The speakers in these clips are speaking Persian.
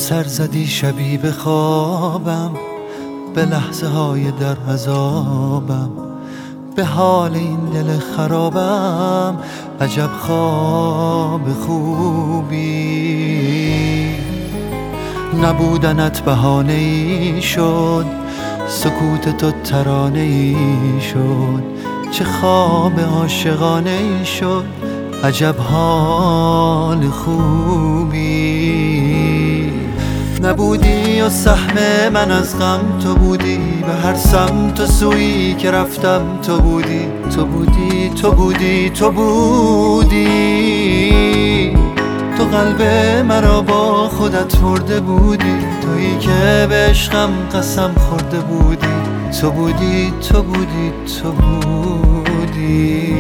سر زدی شبی به خوابم، به لحظه های در عذابم، به حال این دل خرابم. عجب خواب خوبی، نبودنت بهانه ای شد، سکوت تو ترانه ای شد، چه خواب عاشقانه ای شد. عجب حال خوبی، نبودی و سهم من از غم تو بودی، به هر سمت و سویی که رفتم تو بودی، تو بودی، تو بودی، تو بودی. تو قلب مرا با خودت برده بودی، تویی که به عشقم قسم خورده بودی، تو بودی، تو بودی، تو بودی.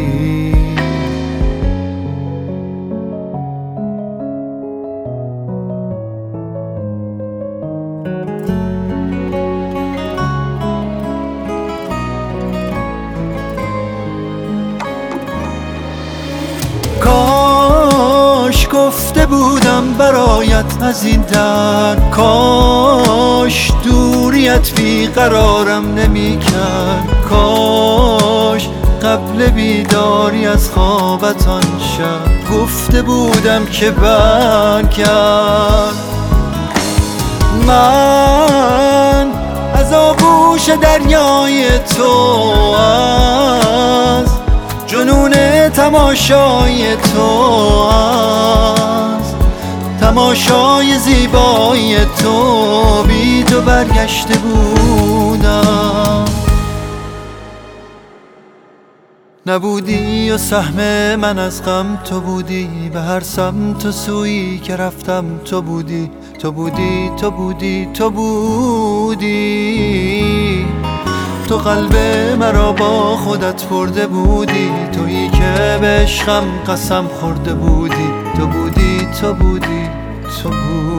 کاش گفته بودم برایت از این درد، کاش دوریت بیقرارم نمی کرد، کاش قبل بیداری از خوابت آن شب گفته بودم که برگرد. من از آغوش دریای تو، از جنون تماشای تو، از تماشای زیبایی تو بی تو برگشته بودم. نبودی و سهم من از غم تو بودی، به هر سمت و سویی که رفتم تو بودی، تو بودی، تو بودی، تو بودی. تو قلب مرا با خودت برده بودی، تویی که به عشقم قسم خورده بودی، تو بودی، تو بودی، تو بودی.